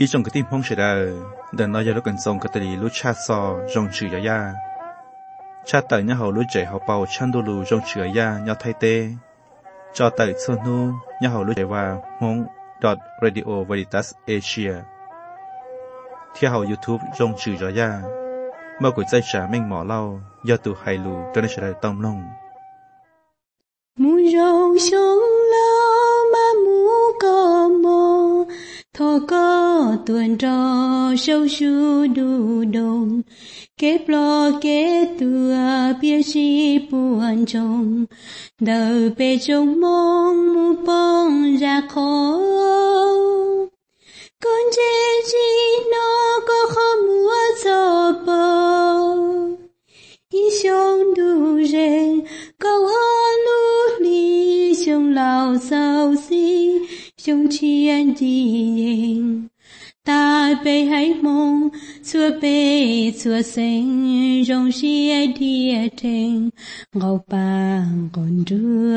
อีจงกติมห้องเฉดเดินน้อยยาลุกันทรงกตลีลุชาซอจงชื่อยาชาติเนี่ยเขาลุใจเขาเป่าชันดูลูจงชื่อยายอไทยเตจอไต่ส่วนนู้เนี่ยเขาลุใจว่าฮง .radio veritas asia ที่เขา YouTube จงชื่อยาเมื่อกุใจฉาเม่งหมอเล่ายอตูไฮลูจนได้เฉลยต้อมลงมูยงชงเล่ามามูก็มอทอก็ตัวนรอเช้าชูดูดงเก็บรอเก็บตัวเปียชีปวนจงเดินไปจงมองมูปองรักขอก่อนเจจีนอก็ขมัวจอบอีชงดูเรก็ฮอลูลีชงเหล่าเศร้าซีชงเชียนดีเองตาไปให้มองชัวไปชัวเซ็งจงเชียดีเทงเงาปางก่อนเรือ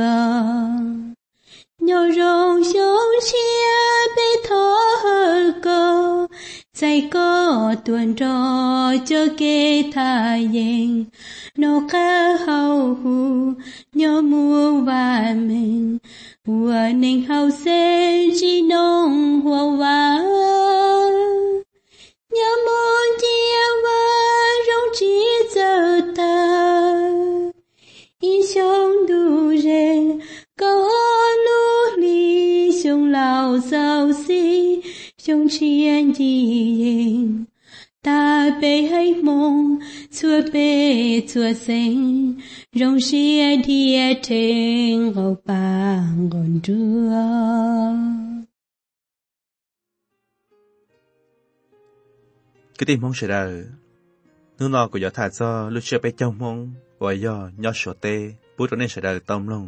nhớ rong sống chia bê thọ hờ cơใจก็ตัวนรอเจอเกทาเยงนกกะเฮาหูยอมัววาเมงหัวหนึ่งเฮาเซจีนงหัววายอมัวเจียวาร้องจีเจอตาอีชงดูเรก็ลูลีชงเหล่าเศร้าซีชงเชียนดีเองตาไปให้มองชัวไปชัวเซ็งรงเชียดีเทงเอาปางก่อนเรือ cái tim mong sẽ đời nước nọ của gió thả cho lúc chưa bé trong mong và do nhó sổ tê bút nên sẽ đời tông lông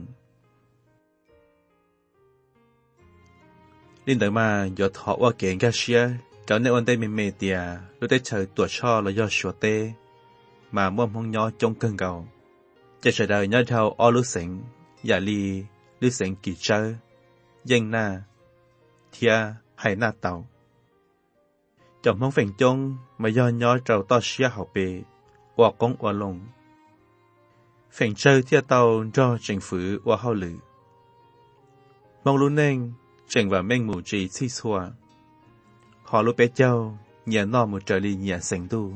linh đời mà gió thọ qua kiện ca xia trở nên ổn tê mềm tìa lúc tê trời tuổi cho là do sổ tê mà mua mong nhó trong cơn gầuจะเฉยๆย้อนเท่าอ้อลุสิงอย่าลีลุสิงกี่เจอยังหน้าเทียให้หน้าเต่าจอมมองเฝ่งจงมาย้อนย้อนเจ้าต่อเชียเขาเปว่ากงว่าลงเฝ่งเจอเทียเต่าจ่อจิงฝือว่าเขาหลือมองรู้เน่งจิงว่าเม่งหมู่จีที่ชัวขอรู้เป๊ะเจ้าเหยียนนอมือเจอลีเหยียนเสียงดู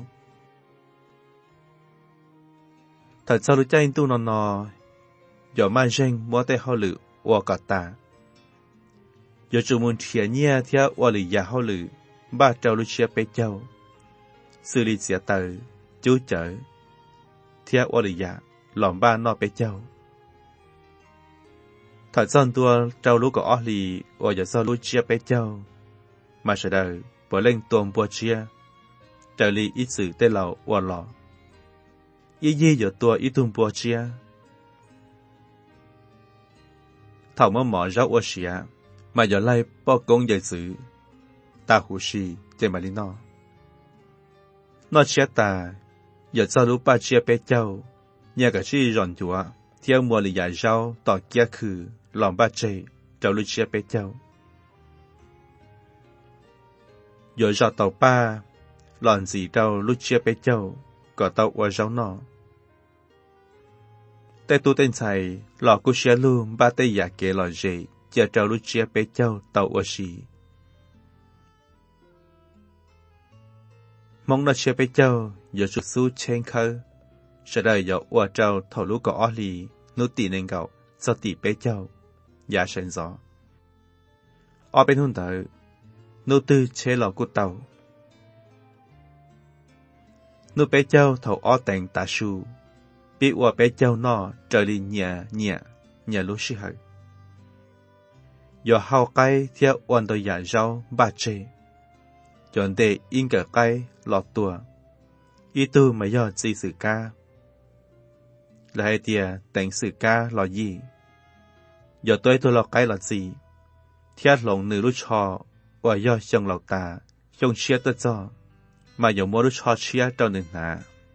ถ้าเจ้ารู้ใจตู้นอนอย่ามาเร่งมัวแต่เขาหลือว่ากัดตาอย่าจูมุนเทียเนี่ยเทียว่าหลือยาเขาหลือบ้าเจ้ารู้เชียเป๊ะเจ้าสื่อลีเสียเตอจู้เจอเทียว่าหลือยาหล่อมบ้านนอเป๊ะเจ้าถ้าซ่อนตัวเจ้ารู้ก็อ้อลีว่าอย่าซ่อนรู้เชียเป๊ะเจ้ามาเสด็จปล่อยเล่งตัวบัวเชียเจ้าลีอิสื่อได้เราว่าหล่อยี่อยู่ตัวอีตุ่มบัวเชียเท่าเมื่อหมอเจ้าว่าเชียมาอย่าไล่ป้อกงใหญ่สื่อตาหูชีเจมาลินอนอเชียตาอย่าเจ้ารู้ป้าเชียเป๊ะเจ้าเนี่ยกับชี่ร่อนจัวเที่ยวมัวหลีใหญ่เจ้าต่อเกียคือหลอมบ้าเจเจ้ารู้เชียเป๊ะเจ้าอยู่จอดเต่าป้าหล่อนสีเจ้ารู้เชียเป๊ะเจ้าก็เต่าว่าเจ้านอแต่ตัวเต้นใจหลอกกูเชียลูบ้าเตยอยากเกลอเจเจ้าเจ้ารู้เชียเป๊ะเจ้าเต่าว่าชีมองน่าเชียเป๊ะเจ้าอย่าจุดสู้เชงเขาจะได้อย่าว่าเจ้าทอรู้ก็อ้อลีนุตีนึงเก่าสติเป๊ะเจ้าอย่าเฉินซออ้อเป็นหุ่นเต๋อนุตื้อเชหลอกกูเต่านุเป๊ะเจ้าเท่าอ้อแต่งตาชูปีว่าเป๊ะเจ้านอเจอลีเนี่ยรู้ชิเหอย่าเข้าใกล้เที่ยววันตัวใหญ่เจ้าบาดเจ็บจนเดอิงเกิดใกล้หลอดตัวอีตู้ไม่ยอดจีสื่อกาและให้เตียแต่งสื่อกาหลอยี่อย่าตัวหลอกใกล้หลอดจีเทียดหลงหนึ่งรู้ชอว่ายอดชงเหล่าตาชงเชียตัวจ่อมาอย่ามัวรู้ชอเชียเจ้าหนึ่งหนา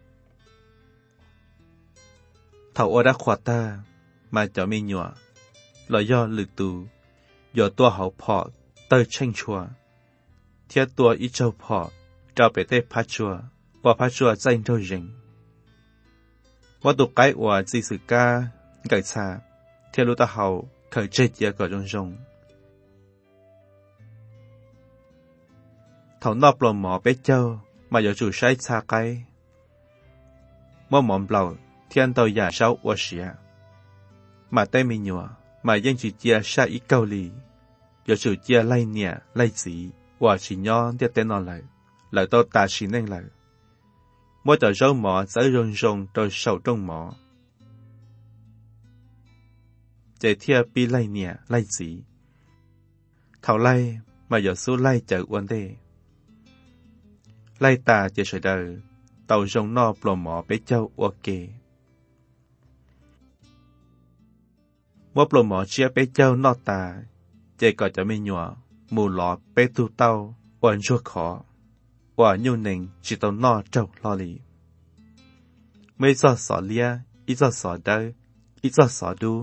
เท่าอดักขวาตามาจะไม่หนัวหลอยยอดหรือตูอย่าตัวเขาพอเตอเช่งชัว thiết tua ít châu phò trao bể tê phát chùa và phát chùa danh thôi rìnhว่าตัวไกว่าจีสึกาไก่ชาเที่ยวรู้ตาเขาเคยเจ็ดเยอะกว่าจงเขานอบปลอมหมอเป๊เจ้ามาอยู่จู่ใช้ชาไกว่าหมอมเปล่าเที่ยนตัวยาเช้าวัวเสียมาเต้มีหนัวมายังจีเจียชาอีเกาหลีอยู่จู่เจียไล่เนี่ยไล่สีว่าชิย้อนเดียเต้นนอนเลยแล้วตัวตาชินเองเลยmỗi tờ rau mỏ sẽ rong rong rồi sầu trong mỏ. Chạy theo bi lai nè lai gì. Thảo lai mà giờ số lai chờ vấn đề. Lai ta chờ sợi đời, tàu rong no plò mỏ bé châu ok. Mỗi plò mỏ chia bé châu no ta, chạy gọi cho mình nhỏ, mù lọ bé tu tàu, oan ruột khó. Và nhu nền chỉ tao no trâu lo lì. Mấy giọt sọ lia, ít giọt sọ đơ, ít giọt sọ đu.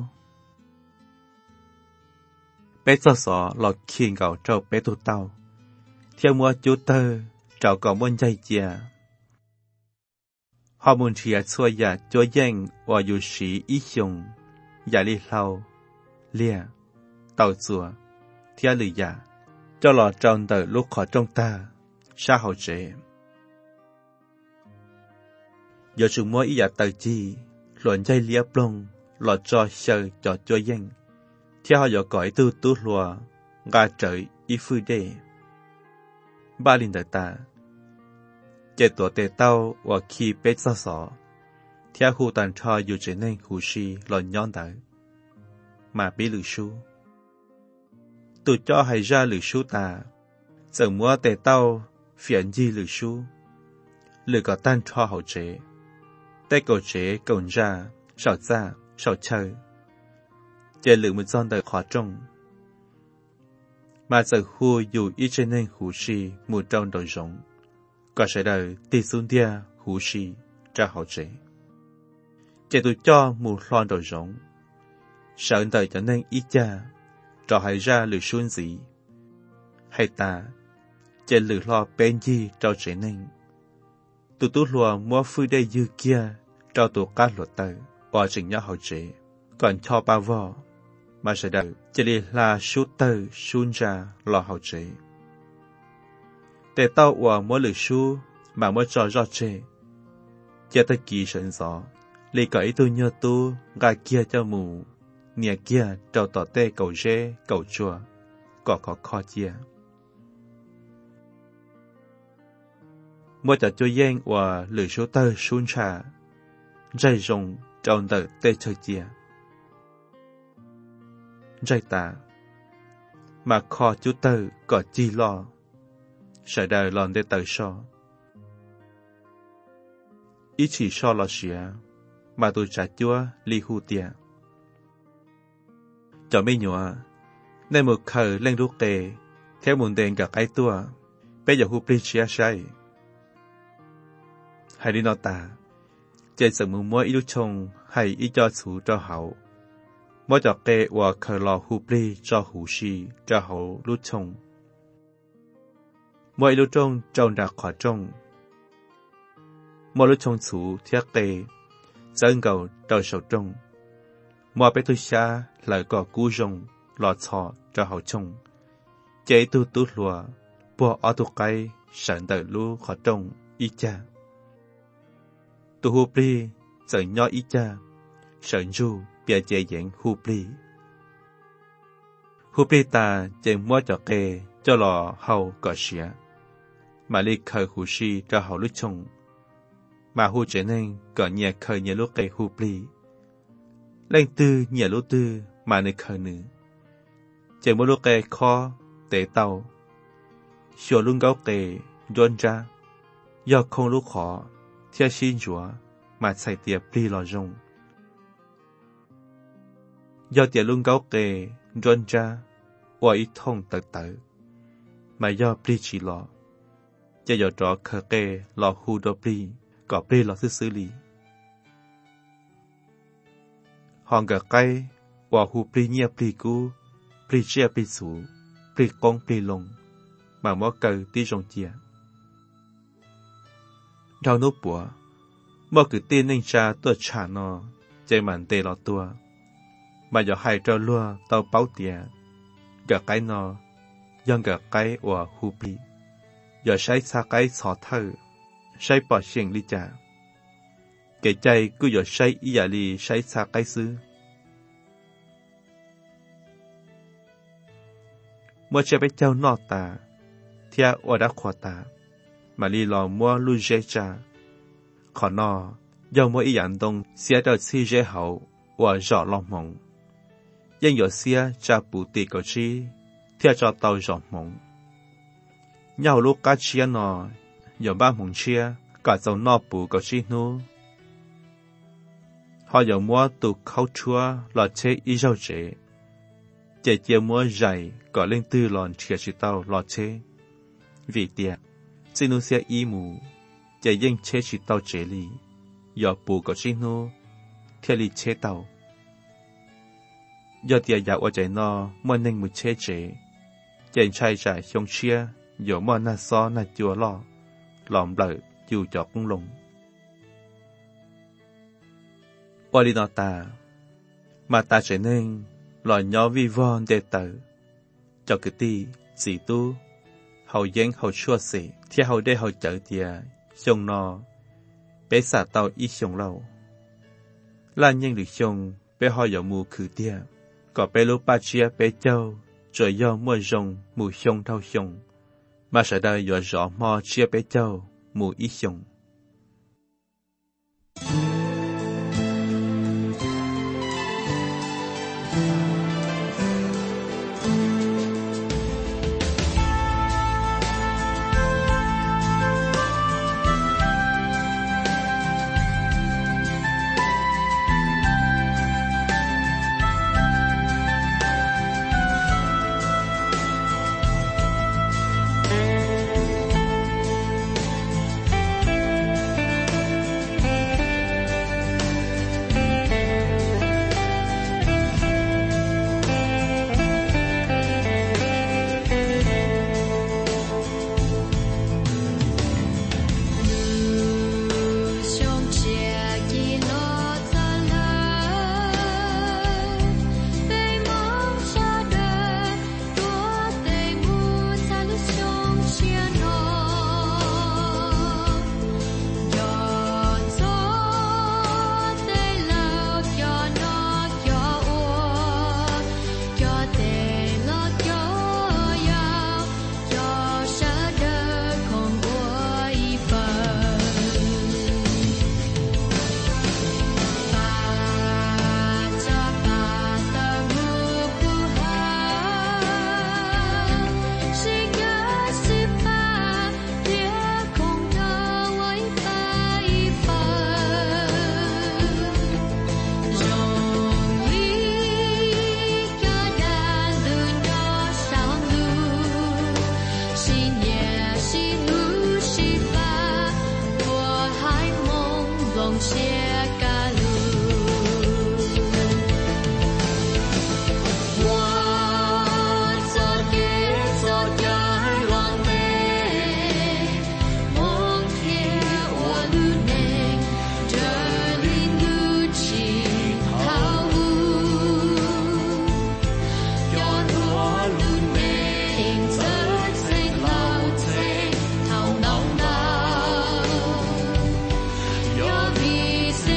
Bé giọt sọ lọt khiên gạo trâu bé tu tao. Theo mua chú tơ, trâu gạo muôn dây chìa. Họ muốn chìa xua giả chúa danh và dù sĩ ý dùng. Giả li lau, lia, tàu chùa, theo lì giả. Cho lọt tròn tờ lúc khỏi trong ta. Sa hậu chế. Giờ chúng mua ý giả tờ chi, luận dây lia plong, lọt cho sơ cho chúa danh. Theo họ dọ cõi tư tú lùa, gà trời ý phu đê. Ba linh đời ta. Chế tổ tê tao và khi bết xa xỏ. Theo khu tàn cho dù chế nên khu si lọt nhón đỡ. Mà bí lử su. Tụi cho hay ra lử su ta. Giờ mua tê tao phiền gì lử su. Lử có tan cho hậu chế. Tê cầu chế cầu ra, sảo chơi. Chế lử một giòn đời khó trông. Mà giờ khu dù ít trên nên hú si mù trong đầu rộng. Có sẽ đời tì xuống đia hú si ra hậu chế. Chế tụi cho mù loan đầu rộng. Sợ đời cho nên ít cha. Cho hãy ra lử xuống gì. Hay ta chế lử lo bên gì trao chế nên. Tụi tú lùa mua phu đây dư kia trao tụi cá luật tờ và trình nhau hậu chế. Còn cho ba vò mà sẽ đợi chế lì là sú tờ xuống ra lo hậu chế. Để tao và mua lử sú mà mua cho rõ chế. Chế ta kỳ sẵn gió. Lì có ý tôi nhớ tu gà kia cho mù. Nhà kia trao tỏ tê cầu rê cầu chùa. Có khó chia. Mỗi cho yên và lửa số tơ xuống trà. Dây rồng trong tờ tê chơi chia. Dây ta. Mà khó chú tơ có chi lo. Sợ đời lòn để tờ so. Ý chỉ so lo xỉa. Mà tôi trả chúa ly hù tìa. Cho mấy nhỏ. Nên một khờ lên rút kề. Theo muốn đền gặp ai tua. Bây giờ hù bì chia say. Hay đi nó ta. Trên sự mưu mua ý lúc chồng hay ý cho chủ cho hậu. Mỗi cho kê và khờ lò hù bì cho hù si cho hậu lúc chồng. Mỗi lúc chồng trông đã khó trông. Mỗi lúc chồng chủ thiết kê. Dẫn cầu đầu sầu trông. Mỗi bé tôi xa lại có cú rồng lò chọ cho hậu trông. Chế tu tú lùa. Bộ ở tu cây sẵn đời lưu khó trông ý cha. Tu hù bì, sợ nhỏ ý cha, sợ ru, bia chế dạng hù bì. Hù bì ta chèn mua cho kê, cho lò hầu cỏ xỉa. Mà li khởi hù si cho hầu lúc chồng. Mà hù chế nên cỏ nhẹ khởi nhẹ lúc kê hù bì. Lên tư nhẹ lúc tư mà nơi khởi nữ. Chèn mua lúc kê khó, tế tàu. Xua luôn gấu kê, doan ra. Do không lúc khó. Theo xin chúa mà xảy tiệp đi lò rung. Do tiệp luôn gấu kê rôn ra và ít thông tật tử. Mà do bì chỉ lò. Cho dò trọ khờ kê lò hù đô bì có bì lò xử lý. Hòn gà cây và hù bì nhẹ bì cú bì chia bì sủ bì công bì lông. mà mua cờ tí rong chia. Rau nốt bùa, mua cứ tiên nên cha tôi trả nó, chạy màn tê lọ tua, mà giờ hai trâu lua tao báo tiền, gà cái nó, dân gà cái ở hù bì, giờ sai xa cái xỏ thơ, sai bỏ xiềng đi trả. Kể chay cứ giờ sai ý giả li sai xa cái xứ. Mua chơi bé châu nọ ta, thia ở đã khỏa ta, mà li lò mua lưu dễ cha. Khó nọ, dầu mua ý dạng đông xia đợt si dễ hậu, và rõ lòng mộng. Dân dọ xia cha bù tì cầu chi, thia cho tàu rõ mộng. Nhau lúc cá chia nọ, dọ ba mộng chia, cả dầu nọ bù cầu chi nô. Họ dọ mua tụ khâu chúa lọ chế ý rau chế. Chế chia mua dày, có lên tư lòn chia chỉ tàu lọ chế. Vì tiệt, xin nô xia ý mù, chế dân chế chỉ tàu chế lì, dọ bù cầu chi nô, thia lì chế tàu. Do tiệt dạo ở chế nọ, mua nên một chế chế. Chế trai trả xong chia, dọ mua na so na chua lọ, lòm lợi, chịu cho cũng lùng. Ở đi nó ta, mà ta trở nên lòi nhỏ vi von để tử. Cho cái ti, dì tu, hầu dân hầu chua xỉ, thì hầu đây hầu chở tìa, xong nó, bé xả tàu ít xong lâu. Là nhân được xong, bé họ dọ mù khử tìa, có bé lúc ba chia bé châu, rồi do mua rồng mù xong thao xong, mà sẽ đây dọ rõ mò chia bé châu, mù ít xong. Your peace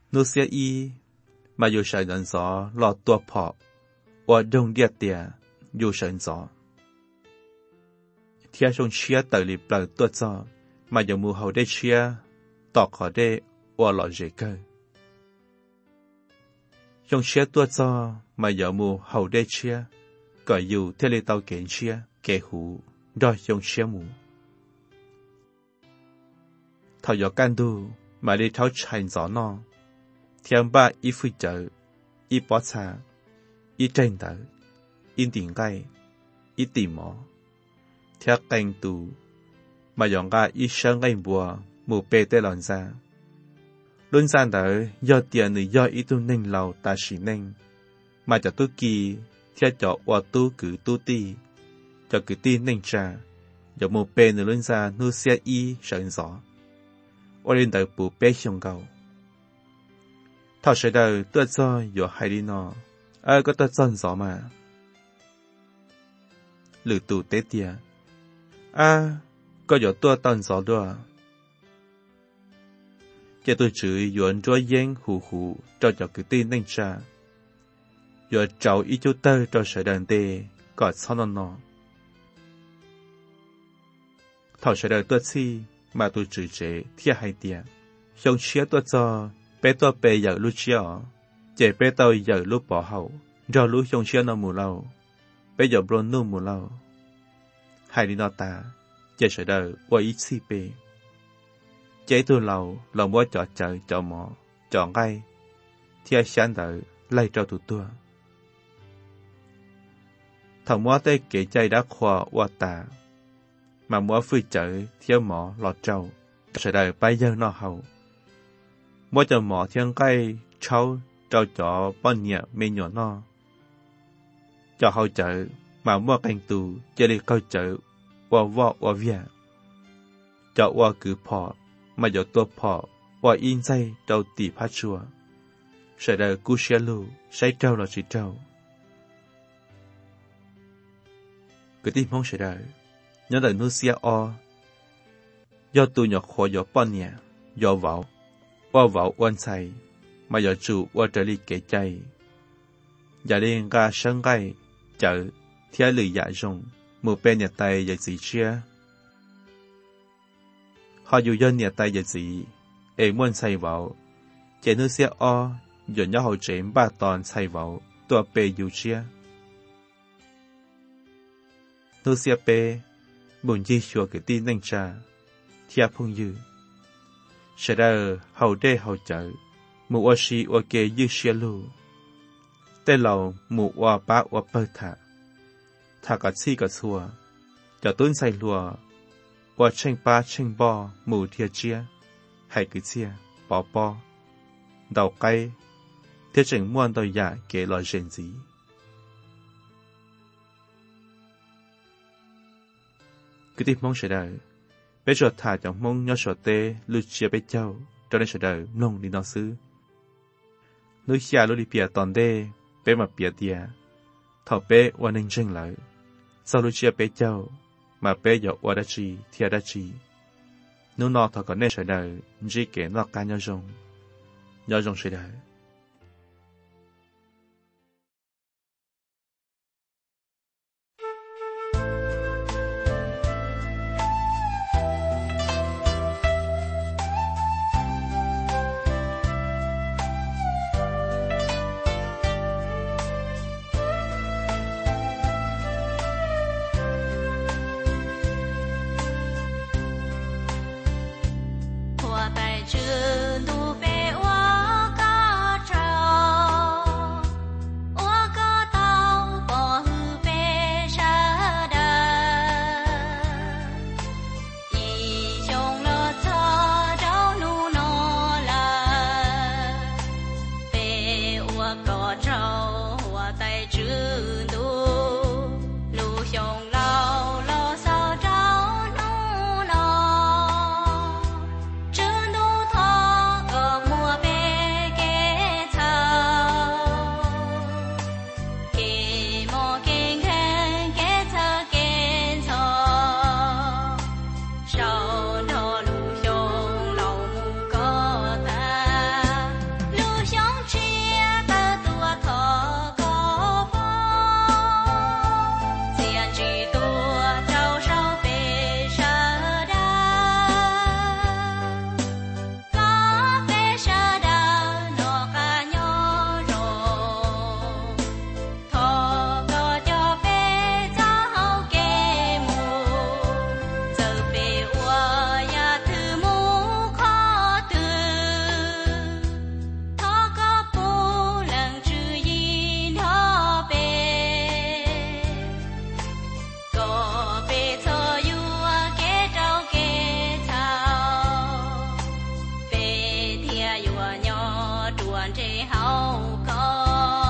nô xe y mà dù sợi nón gió lọt tua phọ và đông điệt tìa dù sợi gió theo trong chia tờ lì bờ tua gió mà dù mù hậu đê chia tỏ khó đê và lọ dễ cơ trong chia tua gió mà dù mù hậu đê chia gọi dù theo lì tàu kén chia kẻ hú đòi trong chia mù thảo gió can đu mà đi tháo chành gió nọ thiên ba ít phi chợ ít bó xa ít tranh tờ ít tiền gai ít tìm mỏ theo canh tù mà dọn ra ít sơn ngay bùa mù bê tê lòn ra luôn gian tờ do tiền người do ít tu ninh lầu ta xỉ ninh mà cho tu kỳ theo cho qua tu cử tu ti cho cử ti ninh trà do mù bê người luôn ra nu xe y sơn gió ở lên tờ bù bê xong cầu thảo sẽ đời tuột do dỗ hay đi nọ có tuột giòn gió mà lử tù tế tìa có dỗ tuột tòn gió đùa cho tôi chửi dồn cho yên hù hù cho cái tin ninh trà dỗ cháu ý chú tơ cho sẽ đàn tê gọt sau nọ thảo sẽ đời tuột si mà tôi chửi chế thiệt hay tìa xong chia tuột do bé tôi bé giờ lúc chia chế bé tôi giờ lúc bỏ hậu rồi lúc xong chia nó mù lâu bé giờ bron nu mù lâu hai đi nó ta chế sẽ đời qua ít si bé chế tôi lâu lòng bó chọn trời chọn mỏ chọn ngay thiệt sáng đợi lấy cho tụi tôi thằng mỏ tới kể chơi đã khoa qua ta mà mỏ phi chợ thiếu mỏ lọt trâu sẽ đời bây giờ nó hậu mỗi giờ mỏ thiên cây trâu trâu chó bao nhiêu mấy nhỏ no cho hậu chợ mà mua canh tù cho đi câu chợ qua vọ qua vía cho qua cứ phò mà giờ tua phò qua in dây trâu tỉ phát chùa sẽ đời cú xe lù say trâu là chỉ trâu cứ tin mong sẽ đời nhớ đời nuôi xe o do tụi nhỏ khó do bao nhiêu do vào qua vào quan sai mà giờ chủ qua trở đi kể chay giờ lên ra sân gai chợ theo lười dạ rồng một bên nhà tay giờ gì chia họ dù dân nhà tay giờ gì em muốn sai vào chạy nước xe o giờ nhớ hậu chém ba toàn sai vào tua bê dù chia nước xe bê buồn chi chùa cái tin nhanh trà theo phong dư sẽ ra hậu đê hậu chợ mù oa si oa kê dư xe lù tê lầu mù oa bá oa bơ thả cả si cả xua cho tuấn say lùa oa tranh ba tranh bo mù thia chia hay cứ chia bỏ bo đầu cây thế chừng muôn đôi dạ kể lời rèn gì cứ tiếp mong sẽ đời bé chuột thả trong mông nhớ sổ tê lưu chia bé châu cho nên sẽ đời nông đi nó xứ núi xa lưu đi bìa toàn đê bé mà bìa tìa thọ bé qua ninh tranh lại sau lưu chia bé châu mà bé dọ qua đá chi thia đá chi núi nọ thọ có nên sẽ đời chỉ kể nó ca nhớ rong sẽ đời Hãy subscribe đoàn trẻ hậu có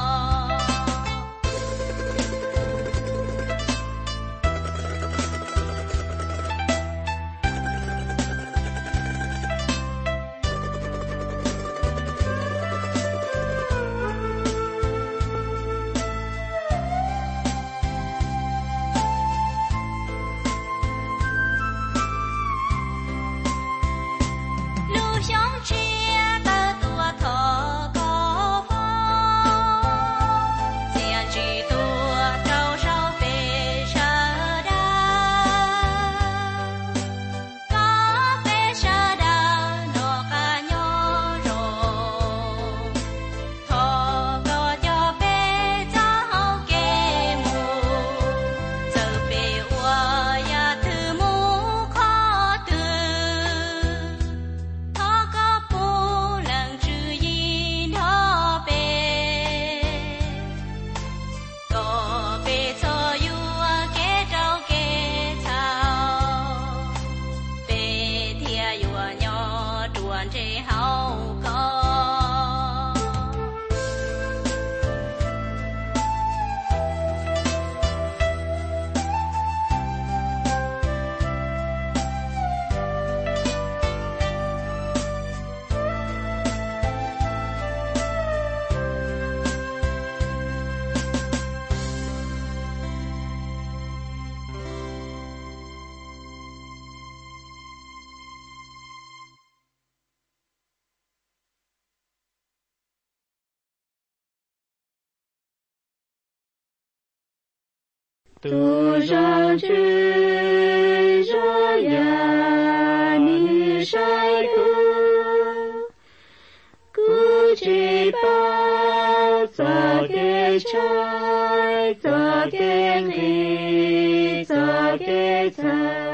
Tu rằng chữ ra ya ni sai cu chỉ bao cho cái trái cho cái ly cho cái trái